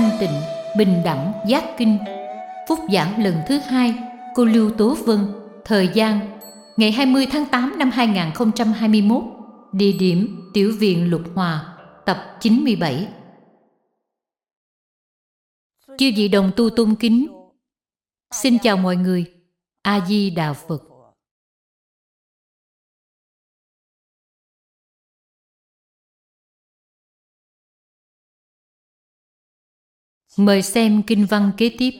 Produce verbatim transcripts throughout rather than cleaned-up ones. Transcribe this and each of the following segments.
thanh tịnh, bình đẳng, giác kinh. Phúc giảng lần thứ hai, cô Lưu Tố Vân. Thời gian ngày hai mươi tháng tám năm hai nghìn không trăm hai mươi mốt. Địa điểm Tiểu viện Lục Hòa, tập chín mươi bảy. Chư vị đồng tu tôn kính, xin chào mọi người. A Di Đà Phật. Mời xem kinh văn kế tiếp.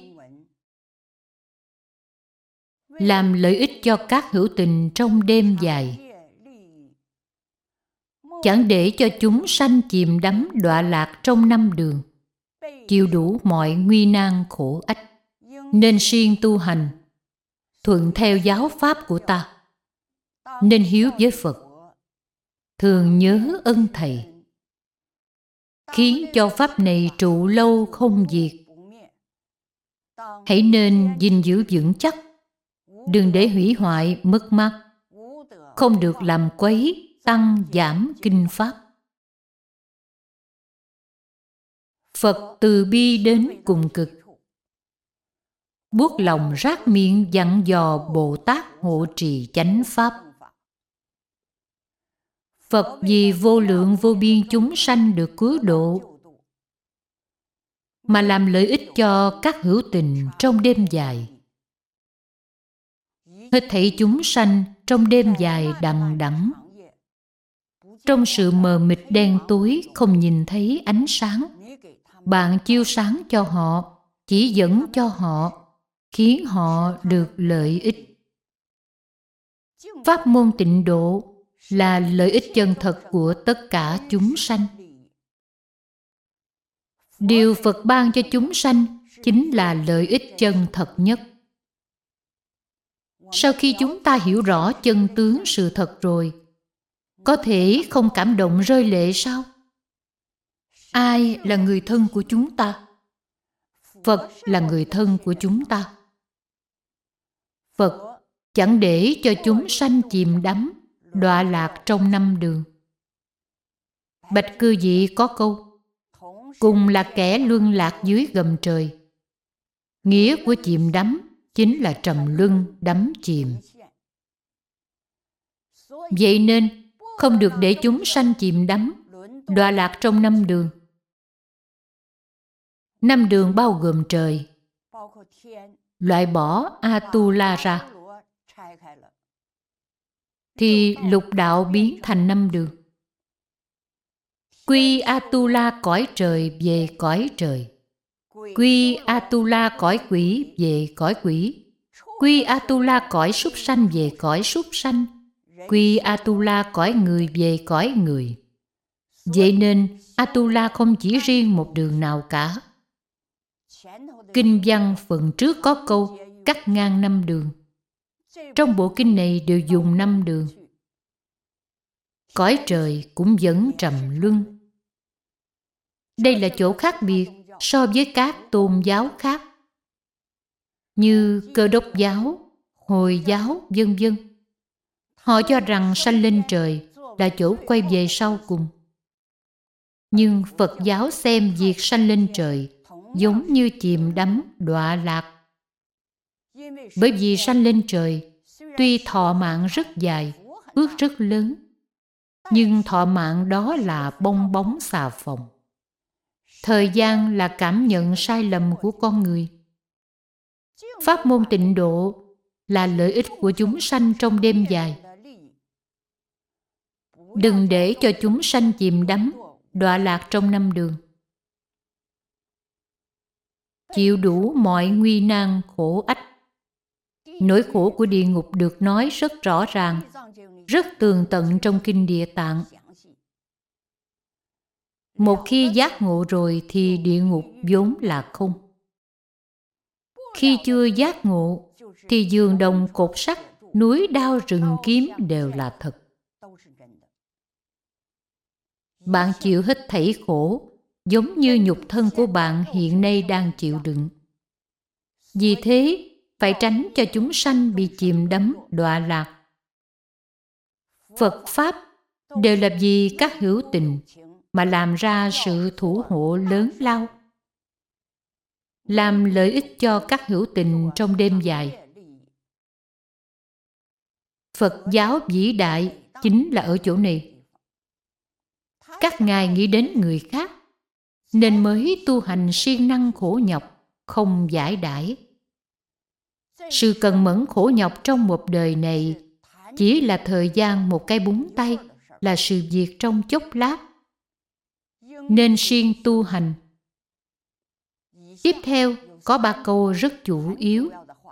Làm lợi ích cho các hữu tình trong đêm dài, chẳng để cho chúng sanh chìm đắm đọa lạc trong năm đường, chịu đủ mọi nguy nan khổ ách, nên siêng tu hành, thuận theo giáo pháp của ta, nên hiếu với Phật, thường nhớ ân Thầy, khiến cho pháp này trụ lâu không diệt. Hãy nên gìn giữ vững chắc, đừng để hủy hoại mất mát, không được làm quấy tăng giảm kinh pháp. Phật từ bi đến cùng cực, buốt lòng rát miệng dặn dò Bồ Tát hộ trì chánh pháp. Phật vì vô lượng vô biên chúng sanh được cứu độ, mà làm lợi ích cho các hữu tình trong đêm dài. Hết thảy chúng sanh trong đêm dài đằng đẵng, trong sự mờ mịt đen tối không nhìn thấy ánh sáng, bạn chiếu sáng cho họ, chỉ dẫn cho họ, khiến họ được lợi ích. Pháp môn tịnh độ là lợi ích chân thật của tất cả chúng sanh. Điều Phật ban cho chúng sanh chính là lợi ích chân thật nhất. Sau khi chúng ta hiểu rõ chân tướng sự thật rồi, có thể không cảm động rơi lệ sao? Ai là người thân của chúng ta? Phật là người thân của chúng ta. Phật chẳng để cho chúng sanh chìm đắm đọa lạc trong năm đường. Bạch cư vị có câu, cùng là kẻ luân lạc dưới gầm trời. Nghĩa của chìm đắm chính là trầm luân đắm chìm. Vậy nên không được để chúng sanh chìm đắm đọa lạc trong năm đường. Năm đường bao gồm trời, loại bỏ Atula ra, thì lục đạo biến thành năm đường. Quy Atula cõi trời về cõi trời, quy Atula cõi quỷ về cõi quỷ, quy Atula cõi súc sanh về cõi súc sanh, quy Atula cõi người về cõi người. Vậy nên Atula không chỉ riêng một đường nào cả. Kinh văn phần trước có câu cắt ngang năm đường. Trong bộ kinh này đều dùng năm đường. Cõi trời cũng vẫn trầm luân. Đây là chỗ khác biệt so với các tôn giáo khác, như Cơ Đốc giáo, Hồi giáo, vân vân. Họ cho rằng sanh lên trời là chỗ quay về sau cùng. Nhưng Phật giáo xem việc sanh lên trời giống như chìm đắm đọa lạc. Bởi vì sanh lên trời, tuy thọ mạng rất dài, phước rất lớn, nhưng thọ mạng đó là bong bóng xà phòng. Thời gian là cảm nhận sai lầm của con người. Pháp môn tịnh độ là lợi ích của chúng sanh trong đêm dài. Đừng để cho chúng sanh chìm đắm đọa lạc trong năm đường, chịu đủ mọi nguy nan khổ ách. Nỗi khổ của địa ngục được nói rất rõ ràng, rất tường tận trong kinh Địa Tạng. Một khi giác ngộ rồi thì địa ngục vốn là không. Khi chưa giác ngộ thì giường đồng cột sắt, núi đao rừng kiếm đều là thật. Bạn chịu hết thảy khổ giống như nhục thân của bạn hiện nay đang chịu đựng. Vì thế, phải tránh cho chúng sanh bị chìm đắm đọa lạc. Phật Pháp đều là vì các hữu tình mà làm ra sự thủ hộ lớn lao. làm lợi ích cho các hữu tình trong đêm dài. Phật giáo vĩ đại chính là ở chỗ này. Các ngài nghĩ đến người khác, nên mới tu hành siêng năng khổ nhọc, không giải đãi. Sự cần mẫn khổ nhọc trong một đời này chỉ là thời gian một cái búng tay, là sự việc trong chốc lát. Nên siêng tu hành. Tiếp theo có ba câu rất chủ yếu.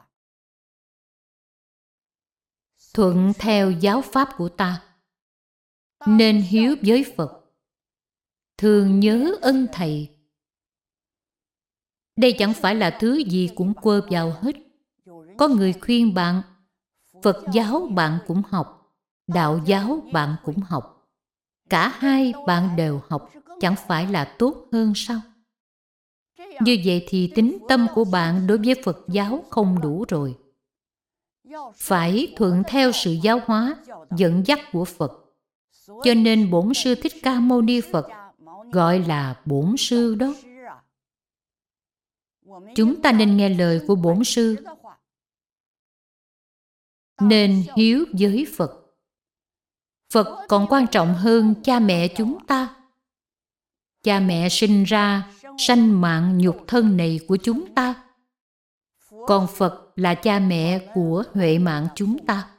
Thuận theo giáo pháp của ta, nên hiếu với Phật, thường nhớ ân thầy. Đây chẳng phải là thứ gì cũng quơ vào hết. Có người khuyên bạn, Phật giáo bạn cũng học, đạo giáo bạn cũng học. Cả hai bạn đều học, chẳng phải là tốt hơn sao? Như vậy thì tín tâm của bạn đối với Phật giáo không đủ rồi. Phải thuận theo sự giáo hóa, dẫn dắt của Phật. Cho nên Bổn Sư Thích Ca Mâu Ni Phật gọi là Bổn Sư đó. Chúng ta nên nghe lời của Bổn Sư, nên hiếu với Phật. Phật còn quan trọng hơn cha mẹ chúng ta. Cha mẹ sinh ra, sanh mạng nhục thân này của chúng ta. Còn Phật là cha mẹ của huệ mạng chúng ta.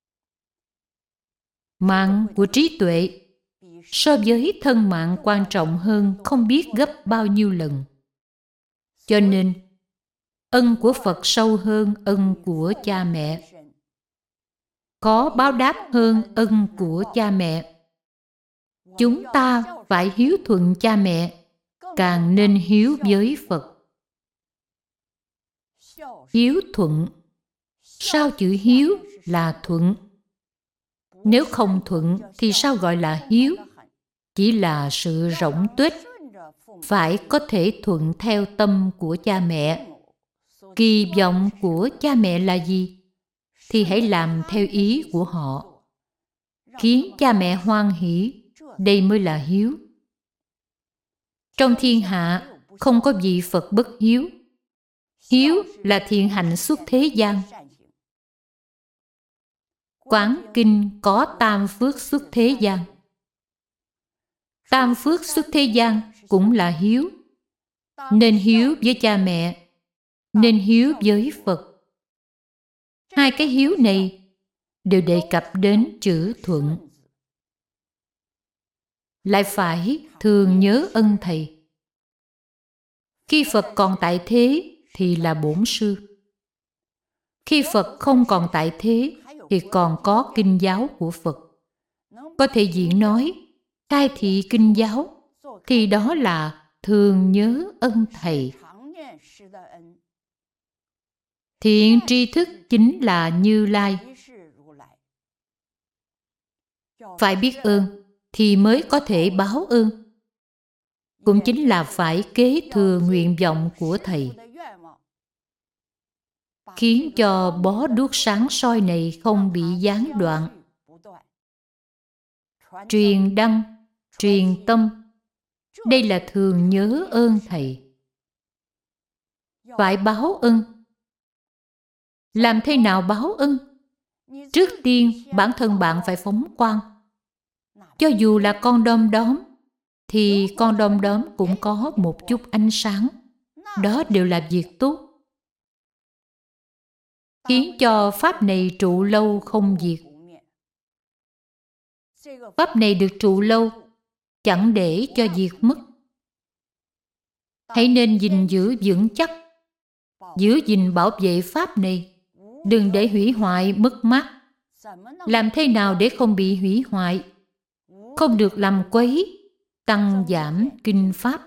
Mạng của trí tuệ so với thân mạng quan trọng hơn không biết gấp bao nhiêu lần. Cho nên, ân của Phật sâu hơn ân của cha mẹ. Có báo đáp hơn ân của cha mẹ. Chúng ta phải hiếu thuận cha mẹ, càng nên hiếu với Phật. Hiếu thuận. Sao chữ hiếu là thuận? Nếu không thuận thì sao gọi là hiếu? Chỉ là sự rỗng tuếch. Phải có thể thuận theo tâm của cha mẹ. Kỳ vọng của cha mẹ là gì? Thì hãy làm theo ý của họ. Khiến cha mẹ hoan hỷ, đây mới là hiếu. Trong thiên hạ không có vị Phật bất hiếu. Hiếu là thiện hạnh xuất thế gian. Quán kinh có tam phước xuất thế gian. Tam phước xuất thế gian cũng là hiếu. Nên hiếu với cha mẹ, nên hiếu với Phật. Hai cái hiếu này đều đề cập đến chữ thuận. Lại phải thường nhớ ân thầy. Khi Phật còn tại thế thì là Bổn Sư. Khi Phật không còn tại thế thì còn có kinh giáo của Phật. Có thể diễn nói, khai thị kinh giáo, thì đó là thường nhớ ân thầy. Thiện tri thức chính là Như Lai. Phải biết ơn thì mới có thể báo ơn. Cũng chính là phải kế thừa nguyện vọng của thầy. Khiến cho bó đuốc sáng soi này không bị gián đoạn. Truyền đăng, truyền tâm. Đây là thường nhớ ơn thầy. Phải báo ơn. Làm thế nào báo ơn? Trước tiên, bản thân bạn phải phóng quang. Cho dù là con đom đóm, thì con đom đóm cũng có một chút ánh sáng. Đó đều là việc tốt. Khiến cho Pháp này trụ lâu không diệt. Pháp này được trụ lâu, chẳng để cho diệt mất. Hãy nên gìn giữ vững chắc, giữ gìn bảo vệ Pháp này, đừng để hủy hoại mất mát. Làm thế nào để không bị hủy hoại? Không được làm quấy, tăng giảm kinh Pháp.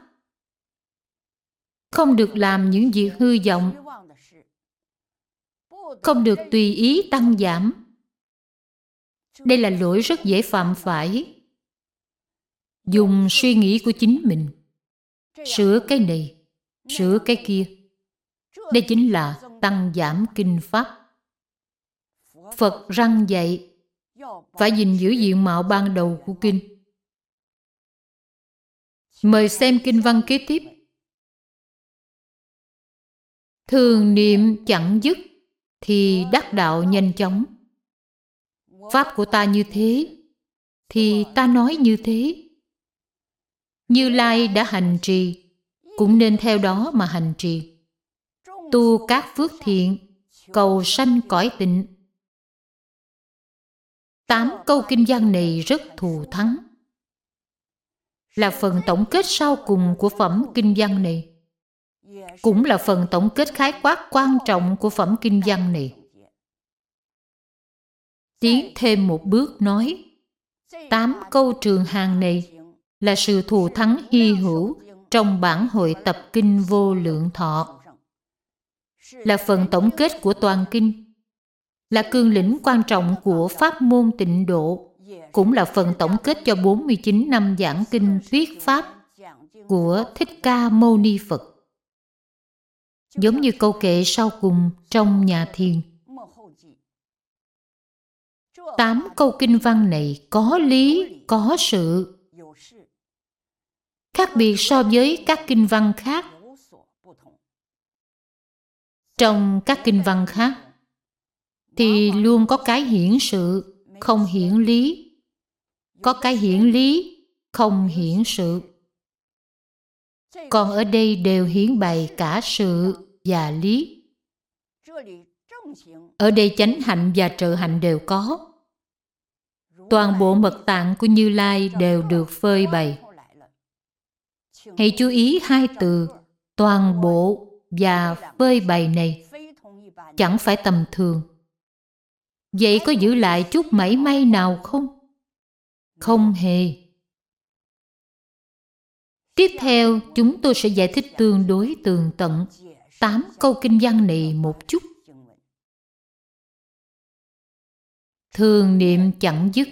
Không được làm những việc hư vọng. Không được tùy ý tăng giảm. Đây là lỗi rất dễ phạm phải. Dùng suy nghĩ của chính mình, sửa cái này, sửa cái kia. Đây chính là tăng giảm kinh Pháp. Phật răn dạy, phải gìn giữ diện mạo ban đầu của kinh. Mời xem kinh văn kế tiếp. Thường niệm chẳng dứt thì đắc đạo nhanh chóng. Pháp của ta như thế thì ta nói như thế. Như Lai đã hành trì, cũng nên theo đó mà hành trì. Tu các phước thiện, cầu sanh cõi tịnh. Tám câu kinh văn này rất thù thắng, là phần tổng kết sau cùng của phẩm kinh văn này, cũng là phần tổng kết khái quát quan trọng của phẩm kinh văn này. Tiến thêm một bước nói, tám câu trường hàng này là sự thù thắng hy hữu trong bản hội tập kinh Vô Lượng Thọ, là phần tổng kết của toàn kinh, là cương lĩnh quan trọng của pháp môn tịnh độ, cũng là phần tổng kết cho bốn mươi chín năm giảng kinh thuyết pháp của Thích Ca Mâu Ni Phật. Giống như câu kệ sau cùng trong Nhà Thiền. Tám câu kinh văn này có lý, có sự, khác biệt so với các kinh văn khác. Trong các kinh văn khác thì luôn có cái hiển sự, không hiển lý, có cái hiển lý, không hiển sự. Còn ở đây đều hiển bày cả sự và lý. Ở đây chánh hạnh và trợ hạnh đều có. Toàn bộ mật tạng của Như Lai đều được phơi bày. Hãy chú ý hai từ toàn bộ và phơi bày này, chẳng phải tầm thường. Vậy có giữ lại chút mảy may nào không? Không hề. Tiếp theo, chúng tôi sẽ giải thích tương đối tường tận tám câu kinh văn này một chút. Thường niệm chẳng dứt.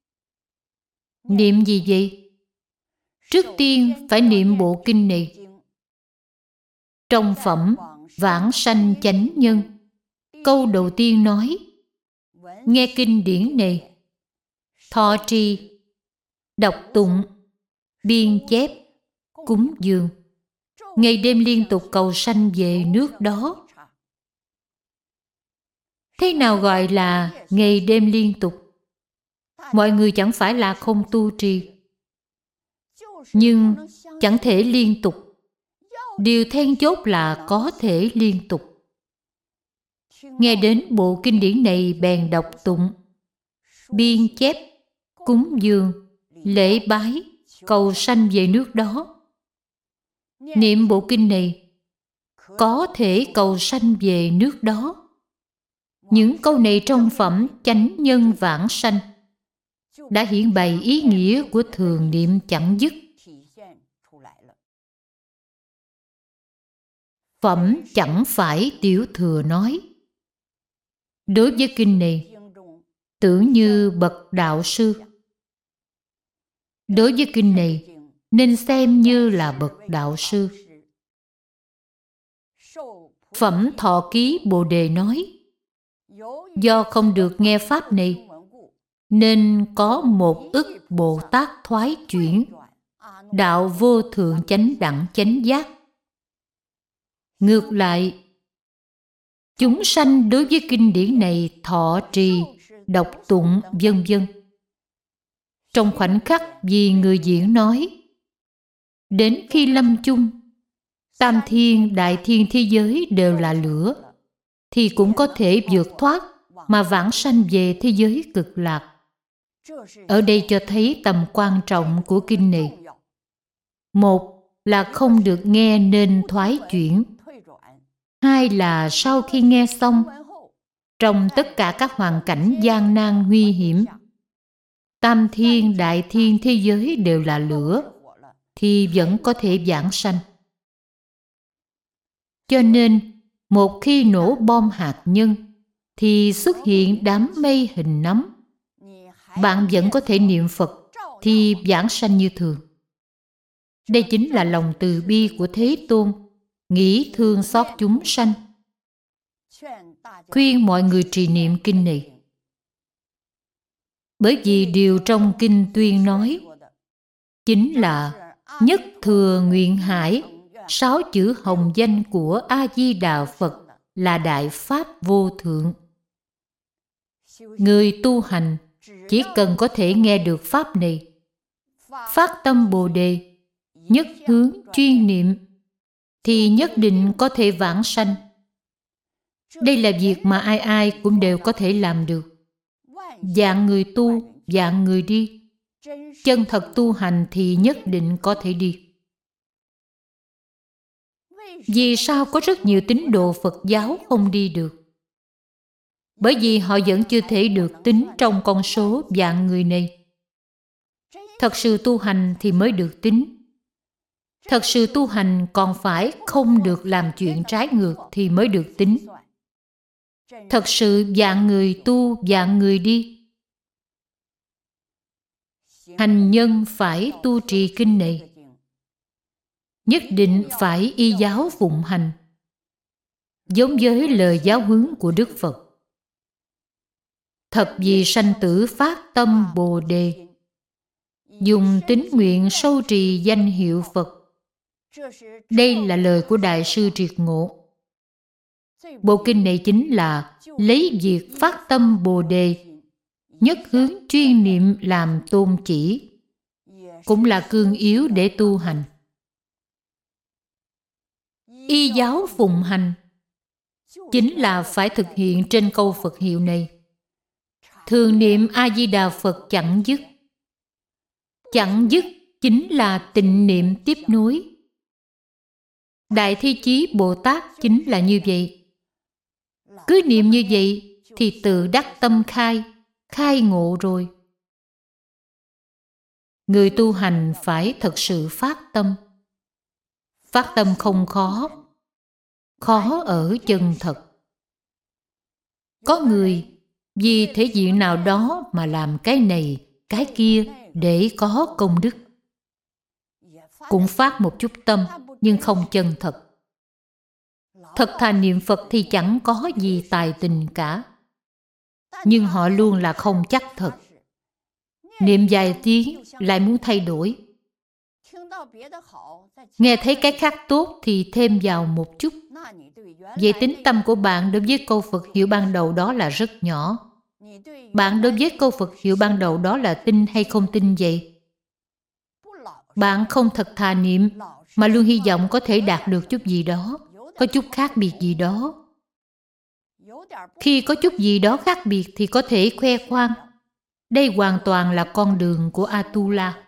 Niệm gì vậy? Trước tiên phải niệm bộ kinh này. Trong phẩm Vãng Sanh Chánh Nhân, câu đầu tiên nói, nghe kinh điển này, thọ trì, đọc tụng, biên chép, cúng dường, ngày đêm liên tục cầu sanh về nước đó. Thế nào gọi là ngày đêm liên tục? Mọi người chẳng phải là không tu trì, nhưng chẳng thể liên tục. Điều then chốt là có thể liên tục. Nghe đến bộ kinh điển này bèn đọc tụng, biên chép, cúng dường, lễ bái, cầu sanh về nước đó. Niệm bộ kinh này có thể cầu sanh về nước đó. Những câu này trong phẩm Chánh Nhân Vãng Sanh đã hiển bày ý nghĩa của thường niệm chẳng dứt. Phẩm chẳng phải Tiểu Thừa nói. Đối với kinh này, tưởng như bậc đạo sư. Đối với kinh này, nên xem như là bậc đạo sư. Phẩm Thọ Ký Bồ Đề nói, do không được nghe pháp này, nên có một ức Bồ Tát thoái chuyển, đạo vô thượng chánh đẳng chánh giác. Ngược lại, chúng sanh đối với kinh điển này thọ trì, đọc tụng, vân vân. Trong khoảnh khắc vì người diễn nói, đến khi lâm chung, tam thiên đại thiên thế giới đều là lửa, thì cũng có thể vượt thoát mà vãng sanh về thế giới cực lạc. Ở đây cho thấy tầm quan trọng của kinh này. Một là không được nghe nên thoái chuyển. Hai là sau khi nghe xong, trong tất cả các hoàn cảnh gian nan nguy hiểm, tam thiên đại thiên thế giới đều là lửa, thì vẫn có thể vãng sanh. Cho nên, một khi nổ bom hạt nhân, thì xuất hiện đám mây hình nấm. Bạn vẫn có thể niệm Phật, thì vãng sanh như thường. Đây chính là lòng từ bi của Thế Tôn, nghĩ thương xót chúng sanh. Khuyên mọi người trì niệm kinh này. Bởi vì điều trong kinh tuyên nói chính là nhất thừa nguyện hải, sáu chữ hồng danh của A-di-đà Phật là Đại Pháp vô thượng. Người tu hành chỉ cần có thể nghe được Pháp này, phát tâm Bồ Đề, nhất hướng chuyên niệm, thì nhất định có thể vãng sanh. Đây là việc mà ai ai cũng đều có thể làm được. Dạng người tu, dạng người đi. Chân thật tu hành thì nhất định có thể đi. Vì sao có rất nhiều tín đồ Phật giáo không đi được? Bởi vì họ vẫn chưa thể được tính trong con số vạn người này. Thật sự tu hành thì mới được tính. Thật sự tu hành còn phải không được làm chuyện trái ngược thì mới được tính. Thật sự vạn người tu, vạn người đi. Hành nhân phải tu trì kinh này. Nhất định phải y giáo phụng hành, giống với lời giáo huấn của Đức Phật. Thập vì sanh tử phát tâm Bồ Đề, dùng tín nguyện sâu trì danh hiệu Phật. Đây là lời của Đại sư Triệt Ngộ. Bộ kinh này chính là lấy việc phát tâm Bồ Đề, nhất hướng chuyên niệm làm tôn chỉ, cũng là cương yếu để tu hành. Y giáo phụng hành chính là phải thực hiện trên câu Phật hiệu này. Thường niệm A-di-đà Phật chẳng dứt. Chẳng dứt chính là tịnh niệm tiếp nối. Đại Thi Chí Bồ Tát chính là như vậy. Cứ niệm như vậy thì tự đắc tâm khai, khai ngộ rồi. Người tu hành phải thật sự phát tâm. Phát tâm không khó, khó ở chân thật. Có người vì thể diện nào đó mà làm cái này, cái kia để có công đức. Cũng phát một chút tâm nhưng không chân thật. Thật thà niệm Phật thì chẳng có gì tài tình cả. Nhưng họ luôn là không chắc thật. Niệm vài tiếng lại muốn thay đổi. Nghe thấy cái khác tốt thì thêm vào một chút. Vậy tín tâm của bạn đối với câu Phật hiệu ban đầu đó là rất nhỏ. Bạn đối với câu Phật hiệu ban đầu đó là tin hay không tin vậy? Bạn không thật thà niệm mà luôn hy vọng có thể đạt được chút gì đó, có chút khác biệt gì đó. Khi có chút gì đó khác biệt thì có thể khoe khoang. Đây hoàn toàn là con đường của Atula.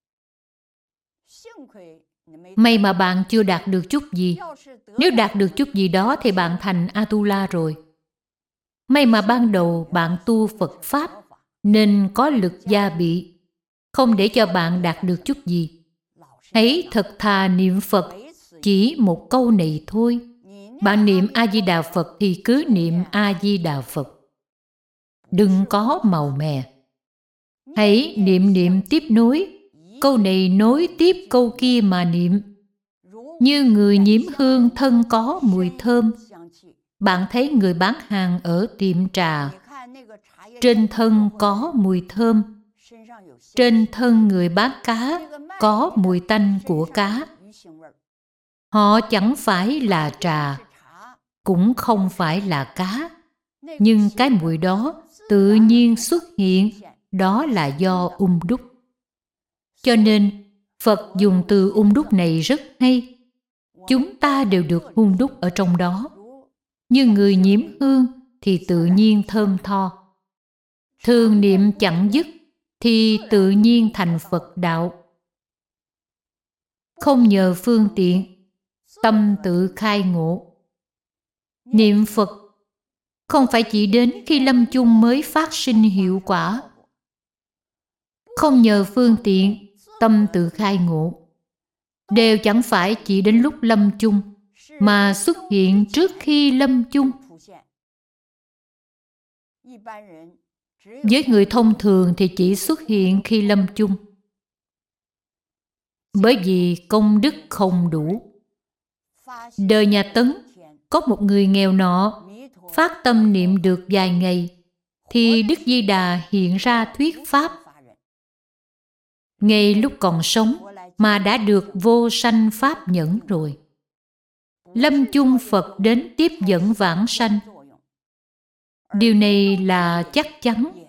May mà bạn chưa đạt được chút gì. Nếu đạt được chút gì đó thì bạn thành Atula rồi. May mà ban đầu bạn tu Phật Pháp nên có lực gia bị, không để cho bạn đạt được chút gì. Hãy thật thà niệm Phật, chỉ một câu này thôi. Bạn niệm A-di-đà Phật thì cứ niệm A-di-đà Phật. Đừng có màu mè. Hãy niệm niệm tiếp nối. Câu này nối tiếp câu kia mà niệm. Như người nhiễm hương thân có mùi thơm. Bạn thấy người bán hàng ở tiệm trà, trên thân có mùi thơm. Trên thân người bán cá có mùi tanh của cá. Họ chẳng phải là trà, cũng không phải là cá. Nhưng cái mùi đó tự nhiên xuất hiện, đó là do ung đúc. Cho nên, Phật dùng từ ung đúc này rất hay. Chúng ta đều được ung đúc ở trong đó. Như người nhiễm hương thì tự nhiên thơm tho. Thường niệm chẳng dứt thì tự nhiên thành Phật đạo. Không nhờ phương tiện, tâm tự khai ngộ. Niệm Phật không phải chỉ đến khi lâm chung mới phát sinh hiệu quả. Không nhờ phương tiện, tâm tự khai ngộ. Đều chẳng phải chỉ đến lúc lâm chung, mà xuất hiện trước khi lâm chung. Với người thông thường thì chỉ xuất hiện khi lâm chung. Bởi vì công đức không đủ. Đời nhà Tấn, có một người nghèo nọ, phát tâm niệm được vài ngày, thì Đức Di Đà hiện ra thuyết pháp. Ngay lúc còn sống, mà đã được vô sanh pháp nhẫn rồi. Lâm chung Phật đến tiếp dẫn vãng sanh. Điều này là chắc chắn.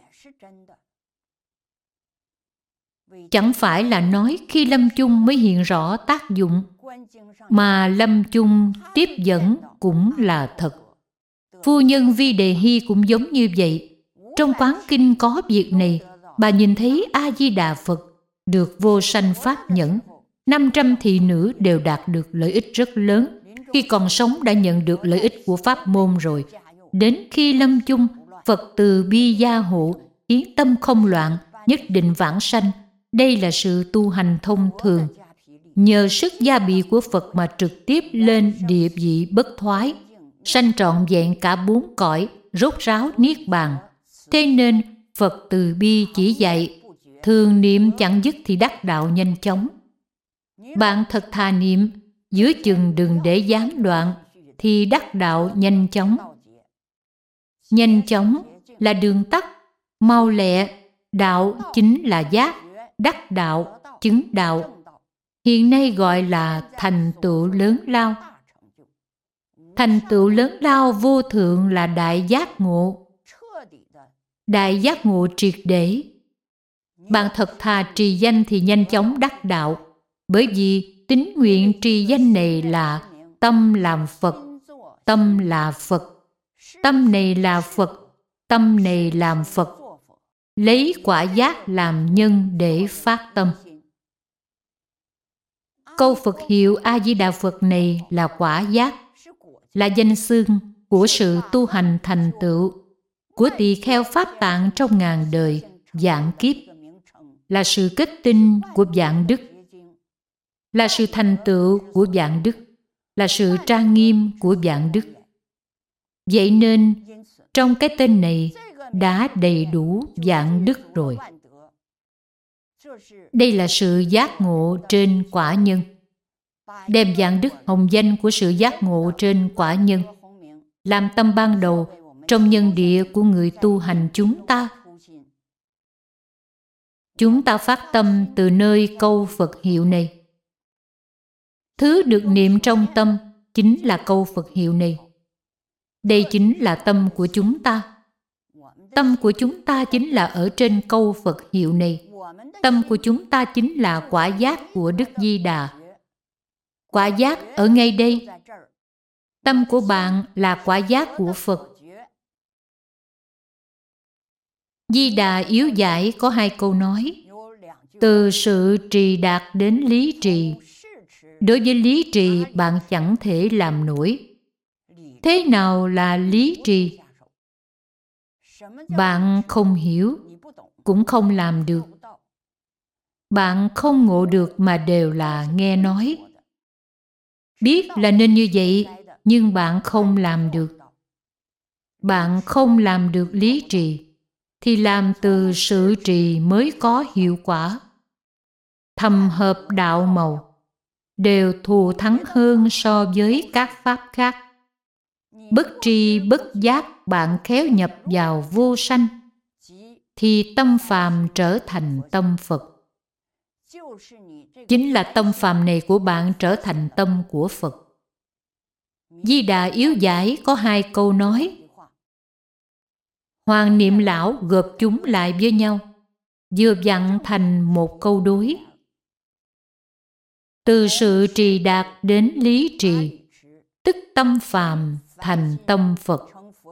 Chẳng phải là nói khi lâm chung mới hiện rõ tác dụng, mà lâm chung tiếp dẫn cũng là thật. Phu nhân Vi Đề Hy cũng giống như vậy. Trong quán kinh có việc này, bà nhìn thấy A-di-đà Phật được vô sanh pháp nhẫn. năm trăm thị nữ đều đạt được lợi ích rất lớn. Khi còn sống đã nhận được lợi ích của pháp môn rồi. Đến khi lâm chung, Phật từ bi gia hộ, khiến tâm không loạn, nhất định vãng sanh. Đây là sự tu hành thông thường. Nhờ sức gia bị của Phật mà trực tiếp lên địa vị bất thoái, sanh trọn vẹn cả bốn cõi, rốt ráo niết bàn. Thế nên Phật từ bi chỉ dạy, thường niệm chẳng dứt thì đắc đạo nhanh chóng. Bạn thật thà niệm, giữa chừng đừng để gián đoạn, thì đắc đạo nhanh chóng. Nhanh chóng là đường tắt, mau lẹ, đạo chính là giác, đắc đạo, chứng đạo. Hiện nay gọi là thành tựu lớn lao. Thành tựu lớn lao vô thượng là đại giác ngộ. Đại giác ngộ triệt để. Bạn thật thà trì danh thì nhanh chóng đắc đạo. Bởi vì tín nguyện trì danh này là tâm làm Phật. Tâm là Phật. Tâm này là Phật. Tâm này làm Phật. Lấy quả giác làm nhân để phát tâm. Câu Phật hiệu A-di-đà Phật này là quả giác, là danh xưng của sự tu hành thành tựu, của tỳ kheo Pháp Tạng trong ngàn đời, vạn kiếp, là sự kết tinh của vạn đức, là sự thành tựu của vạn đức, là sự trang nghiêm của vạn đức. Vậy nên, trong cái tên này đã đầy đủ vạn đức rồi. Đây là sự giác ngộ trên quả nhân. Đem vạn đức hồng danh của sự giác ngộ trên quả nhân làm tâm ban đầu trong nhân địa của người tu hành chúng ta. Chúng ta phát tâm từ nơi câu Phật hiệu này. Thứ được niệm trong tâm chính là câu Phật hiệu này. Đây chính là tâm của chúng ta. Tâm của chúng ta chính là ở trên câu Phật hiệu này. Tâm của chúng ta chính là quả giác của Đức Di Đà. Quả giác ở ngay đây. Tâm của bạn là quả giác của Phật. Di Đà yếu giải có hai câu nói. Từ sự trì đạt đến lý trì. Đối với lý trì bạn chẳng thể làm nổi. Thế nào là lý trì? Bạn không hiểu, cũng không làm được. Bạn không ngộ được mà đều là nghe nói. Biết là nên như vậy, nhưng bạn không làm được. Bạn không làm được lý trì, thì làm từ sự trì mới có hiệu quả. Thầm hợp đạo màu, đều thù thắng hơn so với các pháp khác. Bất tri bất giác bạn khéo nhập vào vô sanh, thì tâm phàm trở thành tâm Phật. Chính là tâm phàm này của bạn trở thành tâm của Phật. Di Đà yếu giải có hai câu nói. Hoàng Niệm Lão gộp chúng lại với nhau, vừa vặn thành một câu đối. Từ sự trì đạt đến lý trì, tức tâm phàm thành tâm Phật.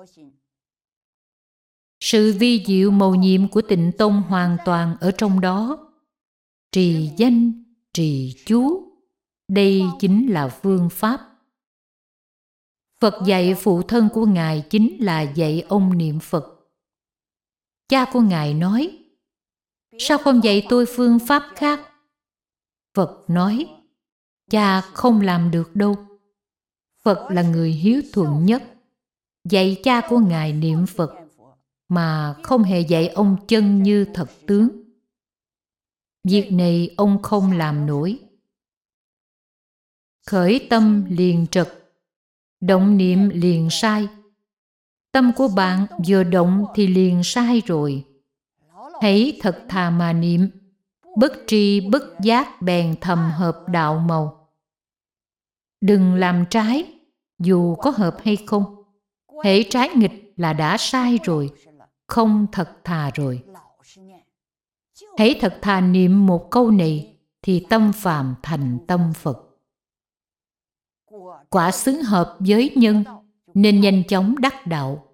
Sự vi diệu mầu nhiệm của Tịnh Tông hoàn toàn ở trong đó. Trì danh, trì chú, đây chính là phương pháp. Phật dạy phụ thân của Ngài chính là dạy ông niệm Phật. Cha của Ngài nói, sao không dạy tôi phương pháp khác? Phật nói, cha không làm được đâu. Phật là người hiếu thuận nhất, dạy cha của Ngài niệm Phật, mà không hề dạy ông chân như thật tướng. Việc này ông không làm nổi. Khởi tâm liền trật, động niệm liền sai. Tâm của bạn vừa động thì liền sai rồi. Hãy thật thà mà niệm, bất tri bất giác bèn thầm hợp đạo màu. Đừng làm trái, dù có hợp hay không. Hễ trái nghịch là đã sai rồi, không thật thà rồi. Hễ thật thà niệm một câu này, thì tâm phàm thành tâm Phật. Quả xứng hợp với nhân, nên nhanh chóng đắc đạo.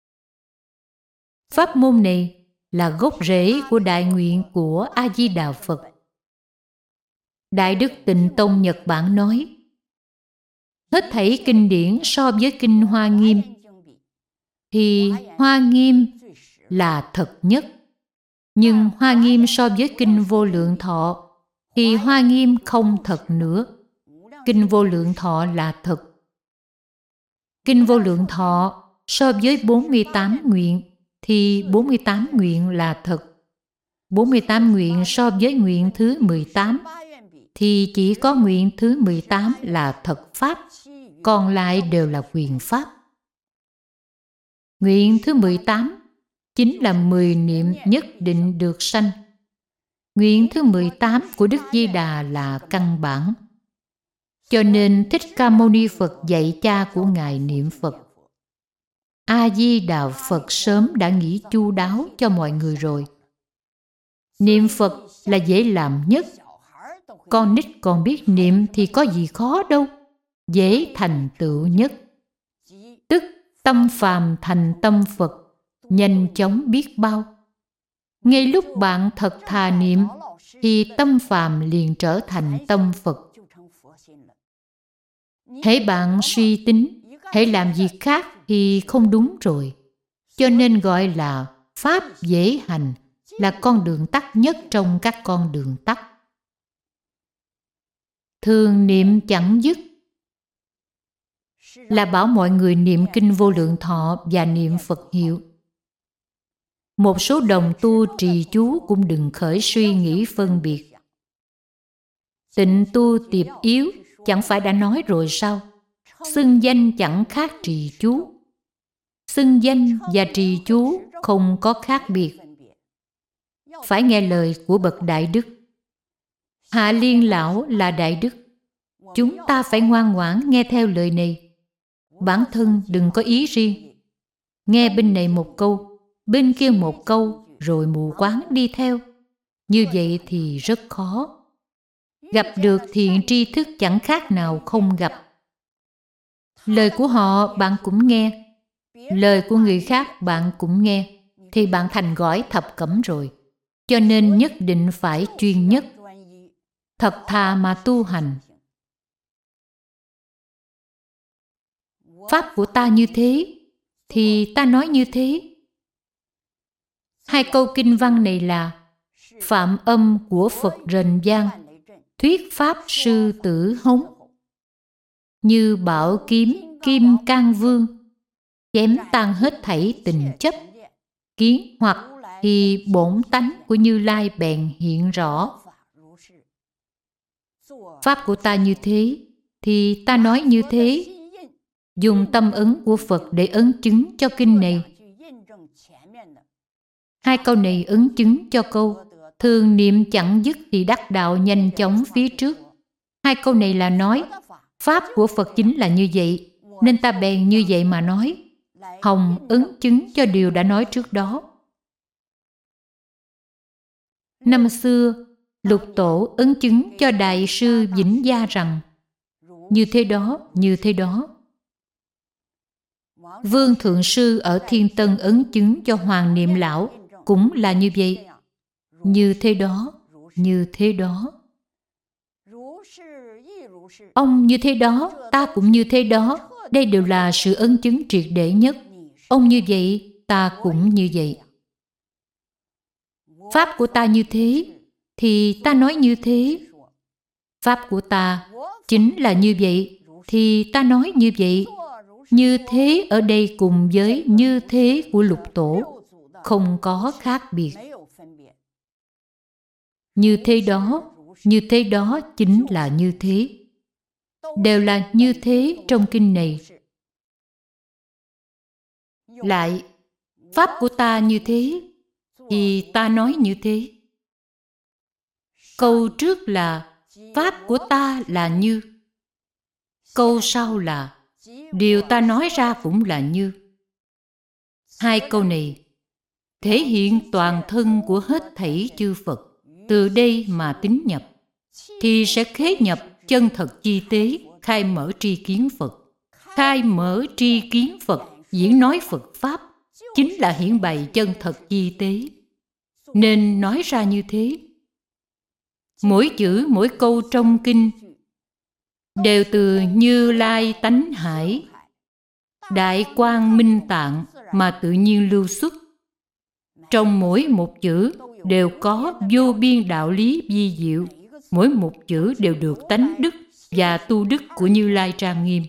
Pháp môn này là gốc rễ của đại nguyện của A-di-đà Phật. Đại đức Tịnh Tông Nhật Bản nói, hết thảy kinh điển so với kinh Hoa Nghiêm, thì Hoa Nghiêm là thật nhất. Nhưng Hoa Nghiêm so với kinh Vô Lượng Thọ, thì Hoa Nghiêm không thật nữa. Kinh Vô Lượng Thọ là thật. Kinh Vô Lượng Thọ so với bốn mươi tám nguyện, thì bốn mươi tám nguyện là thật. bốn mươi tám nguyện so với nguyện thứ mười tám, thì chỉ có nguyện thứ mười tám là thật pháp, còn lại đều là quyền pháp. Nguyện thứ mười tám chính là mười niệm nhất định được sanh. Nguyện thứ mười tám của Đức Di Đà là căn bản. Cho nên Thích Ca Mâu Ni Phật dạy cha của Ngài niệm Phật. A-di-đà Phật sớm đã nghĩ chu đáo cho mọi người rồi. Niệm Phật là dễ làm nhất. Con nít còn biết niệm thì có gì khó đâu. Dễ thành tựu nhất. Tức tâm phàm thành tâm Phật, nhanh chóng biết bao. Ngay lúc bạn thật thà niệm, thì tâm phàm liền trở thành tâm Phật. Hễ bạn suy tính, hễ làm gì khác thì không đúng rồi. Cho nên gọi là pháp dễ hành, là con đường tắt nhất trong các con đường tắt. Thường niệm chẳng dứt là bảo mọi người niệm kinh Vô Lượng Thọ và niệm Phật hiệu. Một số đồng tu trì chú cũng đừng khởi suy nghĩ phân biệt. Tịnh tu tiệp yếu, chẳng phải đã nói rồi sao? Xưng danh chẳng khác trì chú. Xưng danh và trì chú không có khác biệt. Phải nghe lời của bậc đại đức. Hạ Liên Lão là đại đức. Chúng ta phải ngoan ngoãn nghe theo lời này. Bản thân đừng có ý riêng. Nghe bên này một câu, bên kia một câu, rồi mù quáng đi theo. Như vậy thì rất khó. Gặp được thiện tri thức chẳng khác nào không gặp. Lời của họ bạn cũng nghe, lời của người khác bạn cũng nghe, thì bạn thành gói thập cẩm rồi. Cho nên nhất định phải chuyên nhất, thật thà mà tu hành. Pháp của ta như thế, thì ta nói như thế. Hai câu kinh văn này là phạm âm của Phật Rần Giang, thuyết pháp sư tử hống. Như bảo kiếm kim cang vương, chém tan hết thảy tình chấp, kiến hoặc thì bổn tánh của Như Lai bèn hiện rõ. Pháp của ta như thế, thì ta nói như thế. Dùng tâm ấn của Phật để ấn chứng cho kinh này. Hai câu này ấn chứng cho câu thường niệm chẳng dứt thì đắc đạo nhanh chóng phía trước. Hai câu này là nói pháp của Phật chính là như vậy, nên ta bèn như vậy mà nói, hòng ấn chứng cho điều đã nói trước đó. Năm xưa, Lục Tổ ấn chứng cho Đại sư Vĩnh Gia rằng như thế đó, như thế đó. Vương Thượng Sư ở Thiên Tân ấn chứng cho Hoàng Niệm Lão cũng là như vậy. Như thế đó, như thế đó. Ông như thế đó, ta cũng như thế đó. Đây đều là sự ấn chứng triệt để nhất. Ông như vậy, ta cũng như vậy. Pháp của ta như thế, thì ta nói như thế. Pháp của ta chính là như vậy, thì ta nói như vậy. Như thế ở đây cùng với như thế của Lục Tổ, không có khác biệt. Như thế đó, như thế đó chính là như thế. Đều là như thế trong kinh này. Lại, pháp của ta như thế, thì ta nói như thế. Câu trước là pháp của ta là như. Câu sau là điều ta nói ra cũng là như. Hai câu này thể hiện toàn thân của hết thảy chư Phật, từ đây mà tín nhập, thì sẽ khế nhập chân thật chi tế, khai mở tri kiến Phật. Khai mở tri kiến Phật, diễn nói Phật Pháp, chính là hiển bày chân thật chi tế. Nên nói ra như thế. Mỗi chữ, mỗi câu trong kinh đều từ Như Lai tánh hải, Đại Quang Minh Tạng mà tự nhiên lưu xuất. Trong mỗi một chữ đều có vô biên đạo lý vi diệu. Mỗi một chữ đều được tánh đức và tu đức của Như Lai trang nghiêm.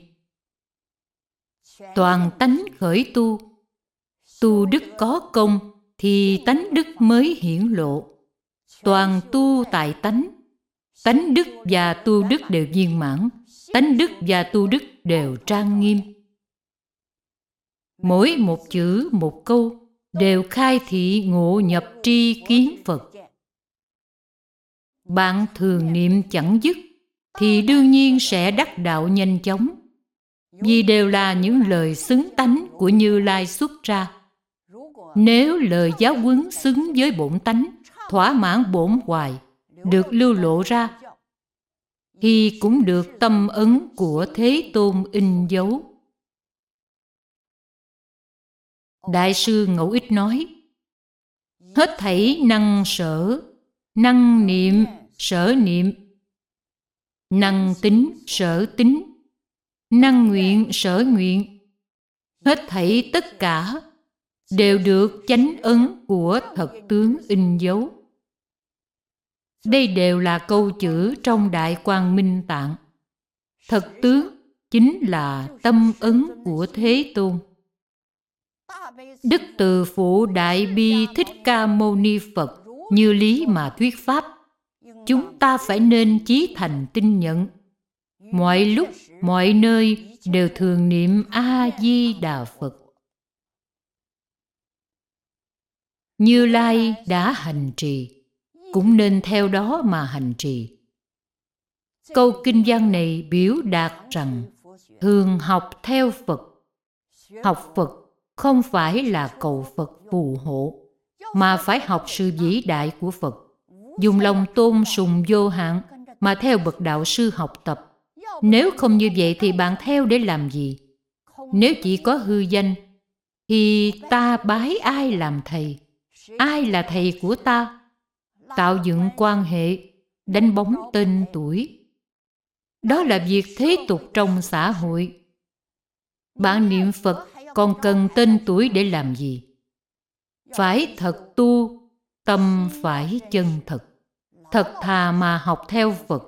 Toàn tánh khởi tu, tu đức có công thì tánh đức mới hiển lộ. Toàn tu tại tánh, tánh đức và tu đức đều viên mãn, tánh đức và tu đức đều trang nghiêm. Mỗi một chữ, một câu đều khai thị ngộ nhập tri kiến Phật. Bạn thường niệm chẳng dứt thì đương nhiên sẽ đắc đạo nhanh chóng, vì đều là những lời xứng tánh của Như Lai xuất ra. Nếu lời giáo huấn xứng với bổn tánh, thỏa mãn bổn hoài, được lưu lộ ra, thì cũng được tâm ấn của Thế Tôn in dấu. Đại sư Ngẫu Ích nói, hết thảy năng sở, năng niệm, sở niệm, năng tính, sở tính, năng nguyện, sở nguyện, hết thảy tất cả đều được chánh ấn của thật tướng in dấu. Đây đều là câu chữ trong Đại Quang Minh Tạng. Thật tướng chính là tâm ấn của Thế Tôn. Đức Từ Phụ Đại Bi Thích Ca Mâu Ni Phật như lý mà thuyết pháp, chúng ta phải nên chí thành tin nhận. Mọi lúc, mọi nơi đều thường niệm A-di-đà Phật. Như Lai đã hành trì, cũng nên theo đó mà hành trì. Câu kinh văn này biểu đạt rằng thường học theo Phật. Học Phật không phải là cầu Phật phù hộ, mà phải học sự vĩ đại của Phật, dùng lòng tôn sùng vô hạn mà theo bậc đạo sư học tập. Nếu không như vậy thì bạn theo để làm gì? Nếu chỉ có hư danh, thì ta bái ai làm thầy? Ai là thầy của ta? Tạo dựng quan hệ, đánh bóng tên tuổi. Đó là việc thế tục trong xã hội. Bạn niệm Phật còn cần tên tuổi để làm gì? Phải thật tu, tâm phải chân thật, thật thà mà học theo Phật.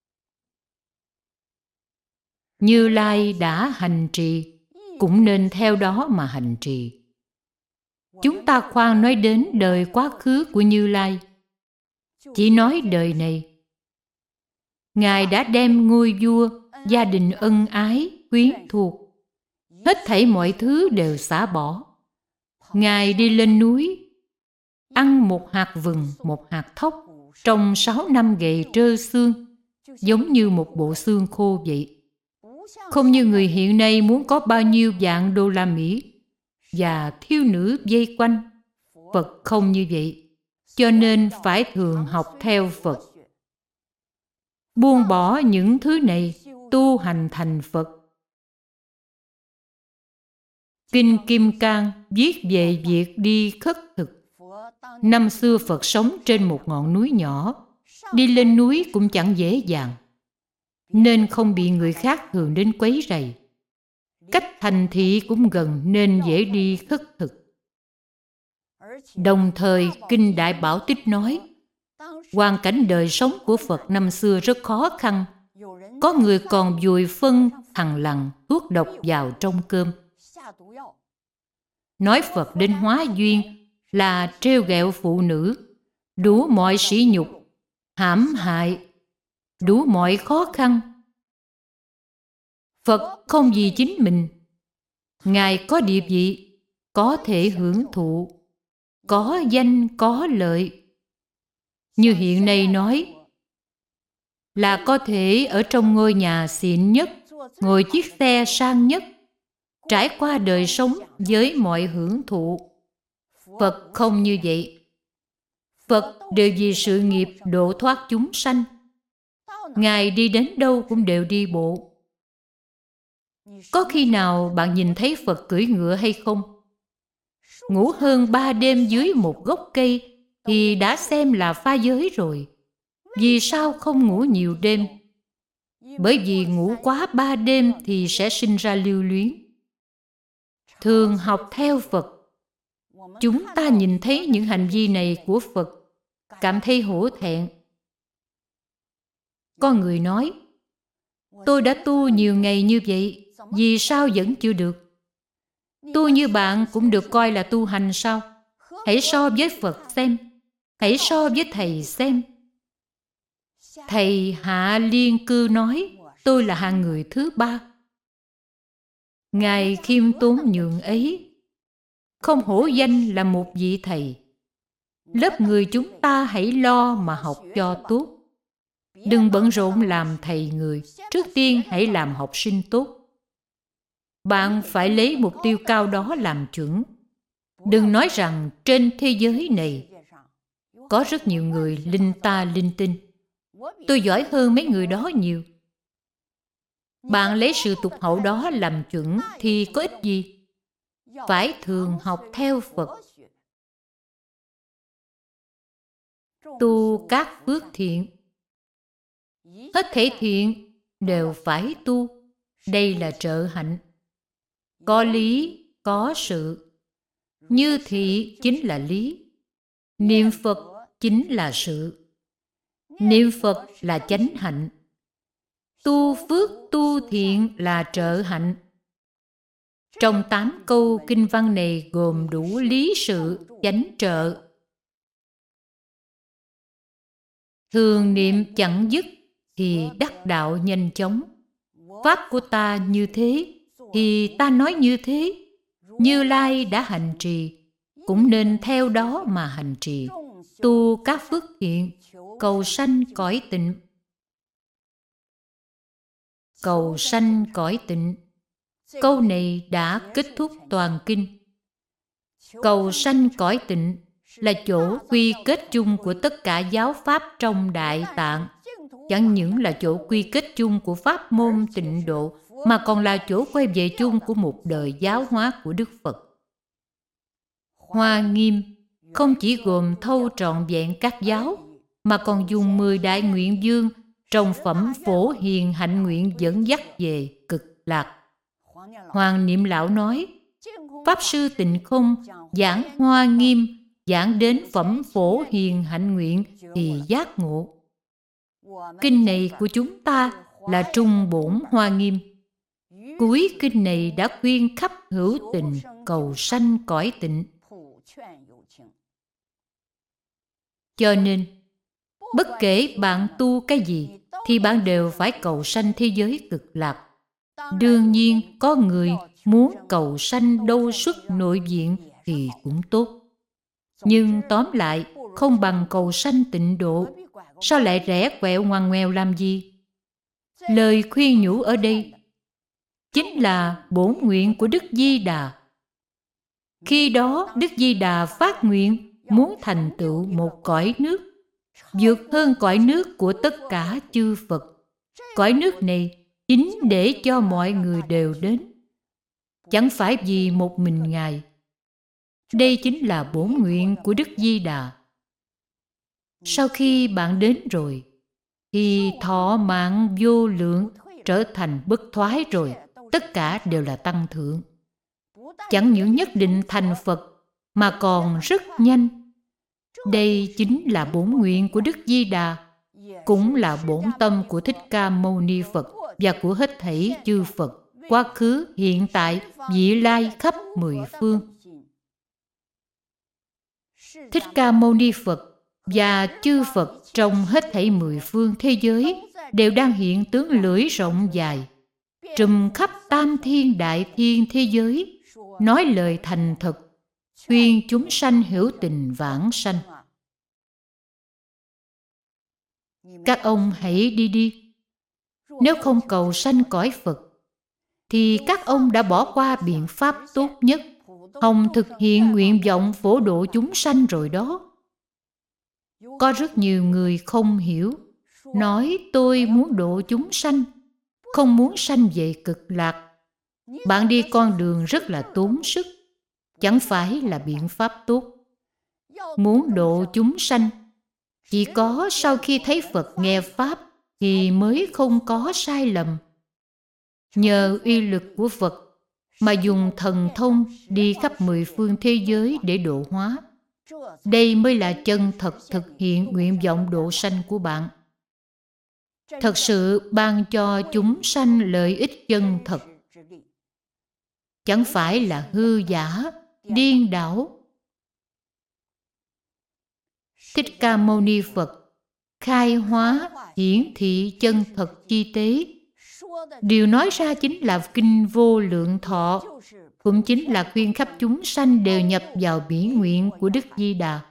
Như Lai đã hành trì, cũng nên theo đó mà hành trì. Chúng ta khoan nói đến đời quá khứ của Như Lai, chỉ nói đời này. Ngài đã đem ngôi vua, gia đình ân ái, quyến thuộc, hết thảy mọi thứ đều xả bỏ. Ngài đi lên núi, ăn một hạt vừng, một hạt thóc, trong sáu năm gầy trơ xương, giống như một bộ xương khô vậy. Không như người hiện nay muốn có bao nhiêu vạn đô la Mỹ và thiếu nữ vây quanh. Phật không như vậy, cho nên phải thường học theo Phật. Buông bỏ những thứ này, tu hành thành Phật. Kinh Kim Cang viết về việc đi khất thực. Năm xưa Phật sống trên một ngọn núi nhỏ, đi lên núi cũng chẳng dễ dàng, nên không bị người khác thường đến quấy rầy. Cách thành thị cũng gần nên dễ đi khất thực. Đồng thời, Kinh Đại Bảo Tích nói, hoàn cảnh đời sống của Phật năm xưa rất khó khăn. Có người còn vùi phân, thằn lằn, thuốc độc vào trong cơm. Nói Phật đến hóa duyên là trêu ghẹo phụ nữ, đủ mọi sỉ nhục, hãm hại, đủ mọi khó khăn. Phật không vì chính mình. Ngài có địa vị, có thể hưởng thụ, có danh, có lợi. Như hiện nay nói, là có thể ở trong ngôi nhà xịn nhất, ngồi chiếc xe sang nhất, trải qua đời sống với mọi hưởng thụ. Phật không như vậy. Phật đều vì sự nghiệp độ thoát chúng sanh. Ngài đi đến đâu cũng đều đi bộ. Có khi nào bạn nhìn thấy Phật cưỡi ngựa hay không? Ngủ hơn ba đêm dưới một gốc cây thì đã xem là pha giới rồi. Vì sao không ngủ nhiều đêm? Bởi vì ngủ quá ba đêm thì sẽ sinh ra lưu luyến. Thường học theo Phật, chúng ta nhìn thấy những hành vi này của Phật, cảm thấy hổ thẹn. Có người nói, tôi đã tu nhiều ngày như vậy, vì sao vẫn chưa được? Tu như bạn cũng được coi là tu hành sao? Hãy so với Phật xem, hãy so với Thầy xem. Thầy Hạ Liên Cư nói, tôi là hạng người thứ ba. Ngài khiêm tốn nhường ấy, không hổ danh là một vị thầy. Lớp người chúng ta hãy lo mà học cho tốt. Đừng bận rộn làm thầy người, trước tiên hãy làm học sinh tốt. Bạn phải lấy mục tiêu cao đó làm chuẩn. Đừng nói rằng trên thế giới này có rất nhiều người linh ta linh tinh. Tôi giỏi hơn mấy người đó nhiều. Bạn lấy sự tục hậu đó làm chuẩn thì có ích gì? Phải thường học theo Phật. Tu các phước thiện. Hết thảy thiện đều phải tu. Đây là trợ hạnh. Có lý, có sự. Như thị chính là lý. Niệm Phật chính là sự. Niệm Phật là chánh hạnh. Tu phước tu thiện là trợ hạnh. Trong tám câu kinh văn này gồm đủ lý sự, chánh trợ. Thường niệm chẳng dứt thì đắc đạo nhanh chóng. Pháp của ta như thế thì ta nói như thế. Như Lai đã hành trì, cũng nên theo đó mà hành trì. Tu các phước thiện, cầu sanh cõi tịnh. Cầu sanh cõi tịnh. Câu này đã kết thúc toàn kinh. Cầu sanh cõi tịnh là chỗ quy kết chung của tất cả giáo pháp trong Đại Tạng. Chẳng những là chỗ quy kết chung của pháp môn tịnh độ, mà còn là chỗ quay về chung của một đời giáo hóa của Đức Phật. Hoa Nghiêm không chỉ gồm thâu trọn vẹn các giáo, mà còn dùng mười đại nguyện dương trong phẩm Phổ Hiền Hạnh Nguyện dẫn dắt về cực lạc. Hoàng Niệm Lão nói, Pháp Sư Tịnh Không giảng Hoa Nghiêm, giảng đến phẩm Phổ Hiền Hạnh Nguyện thì giác ngộ. Kinh này của chúng ta là Trung Bổn Hoa Nghiêm. Cuối kinh này đã khuyên khắp hữu tình cầu sanh cõi tịnh. Cho nên, bất kể bạn tu cái gì, thì bạn đều phải cầu sanh thế giới cực lạc. Đương nhiên, có người muốn cầu sanh đâu xuất nội viện thì cũng tốt. Nhưng tóm lại, không bằng cầu sanh tịnh độ. Sao lại rẽ quẹo ngoằn ngoèo làm gì? Lời khuyên nhủ ở đây chính là bổn nguyện của Đức Di Đà. Khi đó, Đức Di Đà phát nguyện muốn thành tựu một cõi nước, vượt hơn cõi nước của tất cả chư Phật. Cõi nước này chính để cho mọi người đều đến, chẳng phải vì một mình Ngài. Đây chính là bổn nguyện của Đức Di Đà. Sau khi bạn đến rồi, thì thọ mạng vô lượng, trở thành bất thoái rồi, tất cả đều là tăng thượng. Chẳng những nhất định thành Phật, mà còn rất nhanh. Đây chính là bổn nguyện của Đức Di Đà, cũng là bổn tâm của Thích Ca Mâu Ni Phật và của hết thảy chư Phật, quá khứ, hiện tại, vị lai khắp mười phương. Thích Ca Mâu Ni Phật và chư Phật trong hết thảy mười phương thế giới đều đang hiện tướng lưỡi rộng dài, trùm khắp tam thiên đại thiên thế giới, nói lời thành thật, khuyên chúng sanh hữu tình vãng sanh. Các ông hãy đi đi. Nếu không cầu sanh cõi Phật, thì các ông đã bỏ qua biện pháp tốt nhất, hòng thực hiện nguyện vọng phổ độ chúng sanh rồi đó. Có rất nhiều người không hiểu, nói tôi muốn độ chúng sanh, không muốn sanh về cực lạc. Bạn đi con đường rất là tốn sức, chẳng phải là biện pháp tốt. Muốn độ chúng sanh, chỉ có sau khi thấy Phật nghe Pháp thì mới không có sai lầm. Nhờ uy lực của Phật mà dùng thần thông đi khắp mười phương thế giới để độ hóa. Đây mới là chân thật thực hiện nguyện vọng độ sanh của bạn. Thật sự ban cho chúng sanh lợi ích chân thật, chẳng phải là hư giả, điên đảo. Thích Ca Mâu Ni Phật khai hóa hiển thị chân thật chi tế. Điều nói ra chính là Kinh Vô Lượng Thọ, cũng chính là khuyên khắp chúng sanh đều nhập vào bỉ nguyện của Đức Di Đà,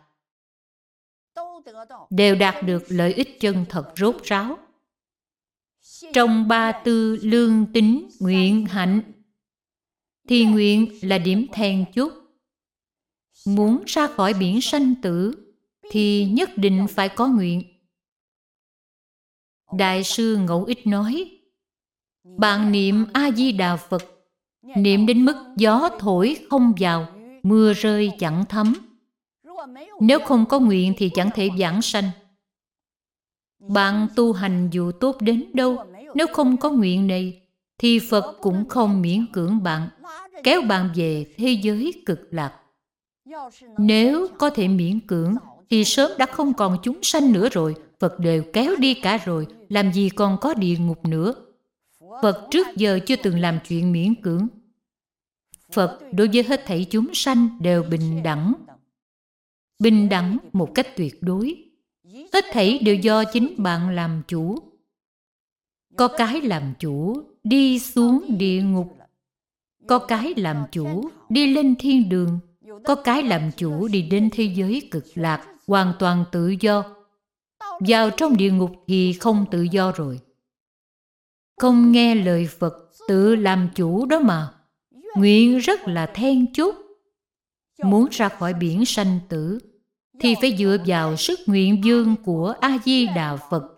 đều đạt được lợi ích chân thật rốt ráo. Trong ba tư lương tín nguyện hạnh, thì nguyện là điểm then chốt. Muốn ra khỏi biển sanh tử thì nhất định phải có nguyện. Đại sư Ngẫu Ích nói, bạn niệm A-di-đà Phật, niệm đến mức gió thổi không vào, mưa rơi chẳng thấm. Nếu không có nguyện thì chẳng thể vãng sanh. Bạn tu hành dù tốt đến đâu, nếu không có nguyện này, thì Phật cũng không miễn cưỡng bạn, kéo bạn về thế giới cực lạc. Nếu có thể miễn cưỡng, thì sớm đã không còn chúng sanh nữa rồi. Phật đều kéo đi cả rồi, làm gì còn có địa ngục nữa. Phật trước giờ chưa từng làm chuyện miễn cưỡng. Phật đối với hết thảy chúng sanh đều bình đẳng. Bình đẳng một cách tuyệt đối. Hết thảy đều do chính bạn làm chủ. Có cái làm chủ đi xuống địa ngục, có cái làm chủ đi lên thiên đường, có cái làm chủ đi đến thế giới cực lạc, hoàn toàn tự do. Vào trong địa ngục thì không tự do rồi. Không nghe lời Phật, tự làm chủ đó mà. Nguyện rất là then chốt. Muốn ra khỏi biển sanh tử thì phải dựa vào sức nguyện dương của A-di-đà Phật.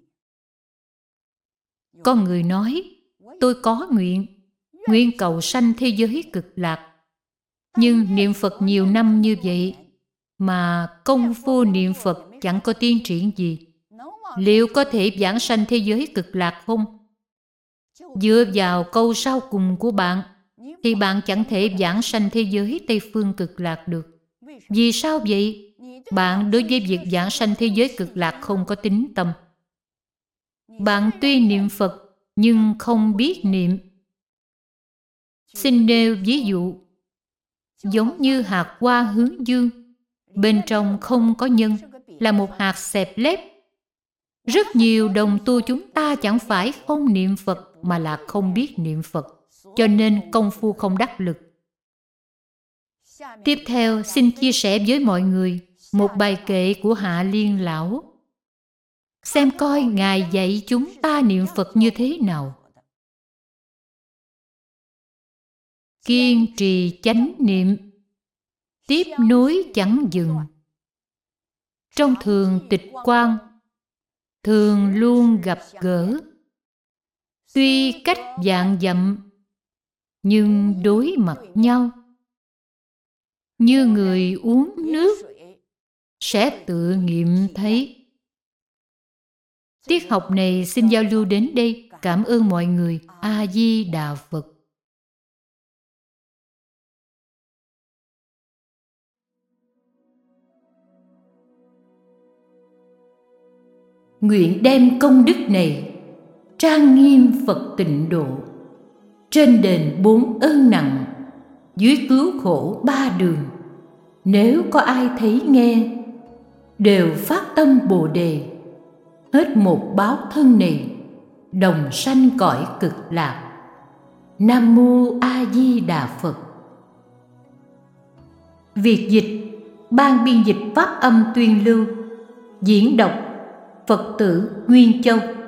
Có người nói, tôi có nguyện, nguyện cầu sanh thế giới cực lạc. Nhưng niệm Phật nhiều năm như vậy, mà công phu niệm Phật chẳng có tiến triển gì. Liệu có thể vãng sanh thế giới cực lạc không? Dựa vào câu sau cùng của bạn, thì bạn chẳng thể vãng sanh thế giới Tây Phương cực lạc được. Vì sao vậy? Bạn đối với việc vãng sanh thế giới cực lạc không có tín tâm. Bạn tuy niệm Phật, nhưng không biết niệm. Xin nêu ví dụ. Giống như hạt hoa hướng dương, bên trong không có nhân, là một hạt xẹp lép. Rất nhiều đồng tu chúng ta chẳng phải không niệm Phật, mà là không biết niệm Phật, cho nên công phu không đắc lực. Tiếp theo xin chia sẻ với mọi người một bài kệ của Hạ Liên Lão, xem coi Ngài dạy chúng ta niệm Phật như thế nào. Kiên trì chánh niệm, tiếp nối chẳng dừng. Trong thường tịch quan, thường luôn gặp gỡ. Tuy cách vạn dặm, nhưng đối mặt nhau. Như người uống nước, sẽ tự nghiệm thấy. Tiết học này xin giao lưu đến đây. Cảm ơn mọi người. A-di-đà Phật. Nguyện đem công đức này trang nghiêm Phật tịnh độ, trên đền bốn ơn nặng, dưới cứu khổ ba đường. Nếu có ai thấy nghe, đều phát tâm Bồ Đề, hết một báo thân này, đồng sanh cõi cực lạc. Nam Mô A Di Đà Phật. Việc dịch, ban biên dịch pháp âm tuyên lưu, diễn đọc Phật tử Nguyên Châu.